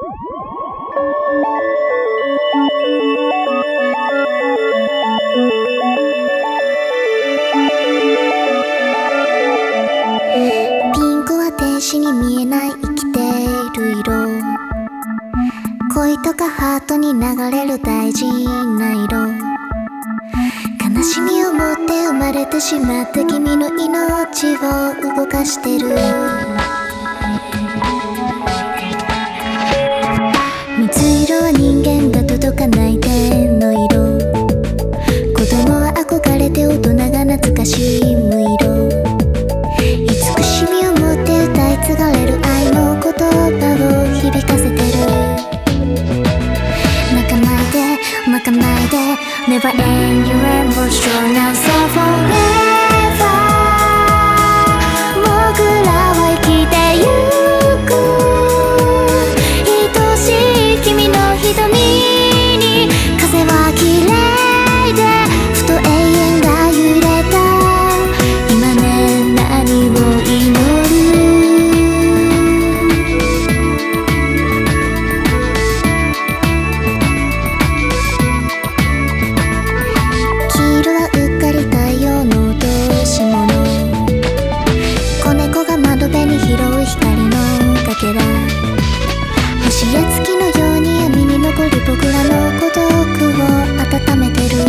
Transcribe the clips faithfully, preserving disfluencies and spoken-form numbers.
ピンクは天使に見えない生きている色、恋とかハートに流れる大事な色、悲しみを持って生まれてしまった君の命を動かしてる。水色は人間が届かない天の色、子供は憧れて大人が懐かしむ色、慈しみを持って歌い継がれる愛の言葉を響かせてる。泣かないで泣かないで Never end your emotion now so forever 僕らは生きてゆく、愛しい君の瞳に風は綺麗でふと永遠が揺れた。今ね何を祈る。黄色はうっかり太陽の落とし物、子猫が窓辺に拾う光のかけら、星や月のように闇に残る僕らの孤独を温めてる。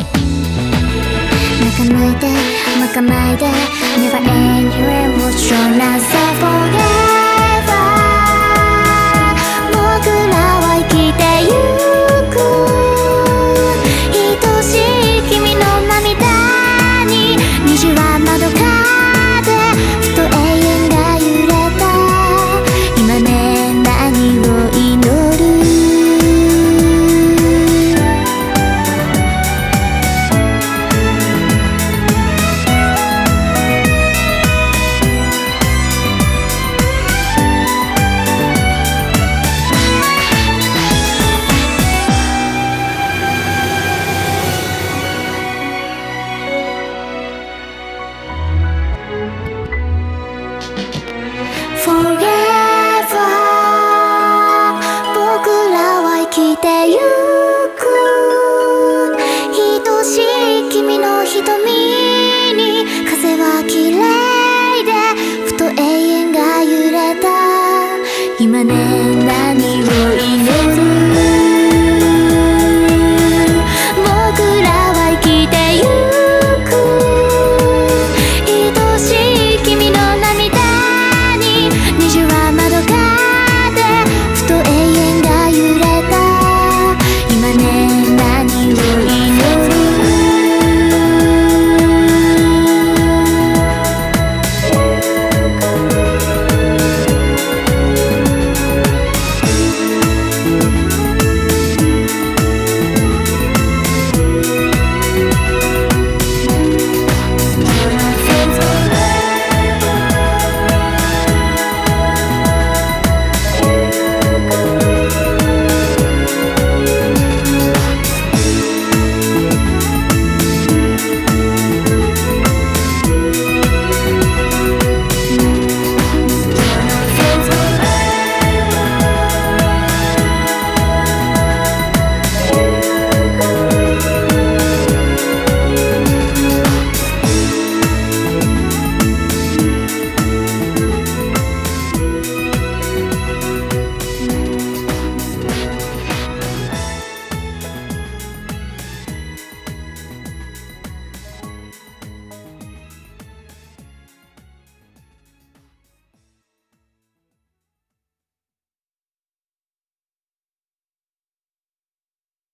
泣かないで泣かないで Never end your emotion now so forever 僕らは生きてゆく、愛しい君の涙に虹はまどかでふと永遠が揺れた。今ね何を祈る。Forever 僕らは生きてゆく、愛しい君の瞳に風は綺麗でふと永遠が揺れた。今ね何を祈る。